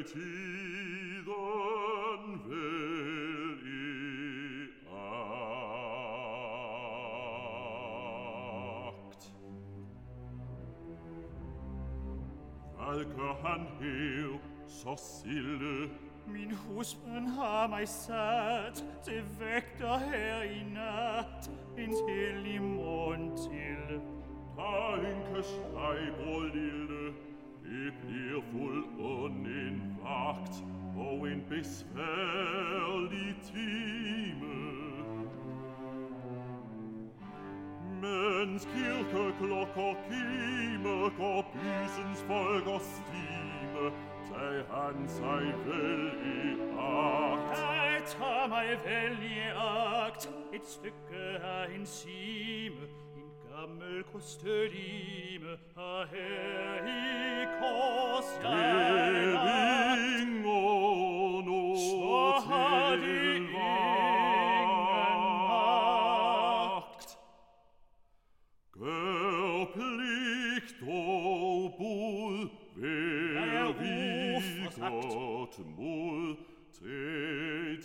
tiden vel i agt. Hvad gør han her, så stille? Min husband har mig sat til vægter her i nat, indtil i morgen til. Der enkes dig, bror lille, det bliver fuld ond en vagt og en besværlig time. Mens kirkeklokker kime, går bysens folk og stime, tag han sig vel i agt. Jeg tager mig vel i agt, et stykke af en sime, en gammel kostyme, og her i kors jeg lagt. Så har de ingen magt. Gør pligt og bud, vær vi godt mod, til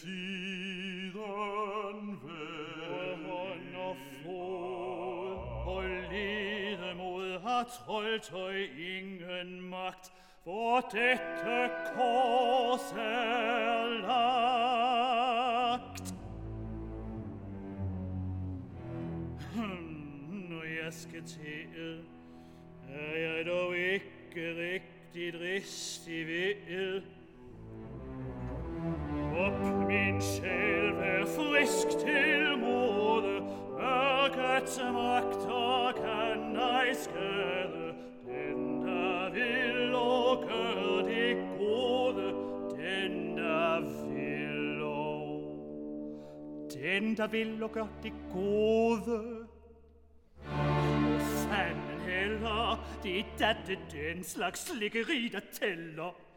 tiden vel hånd og fod, og lede mod har troldtøj ingen magt, for dette kors er lagt. Når jeg skal til, er jeg dog ikke rigtig dristig ved. Op min sjæl, vær frisk til mode, mørkets magter kan ej skade. Den, der vil og gør det gode, den, der vil og gør det gode. Fanden heller, det er da den slags slikkeri, der tæller.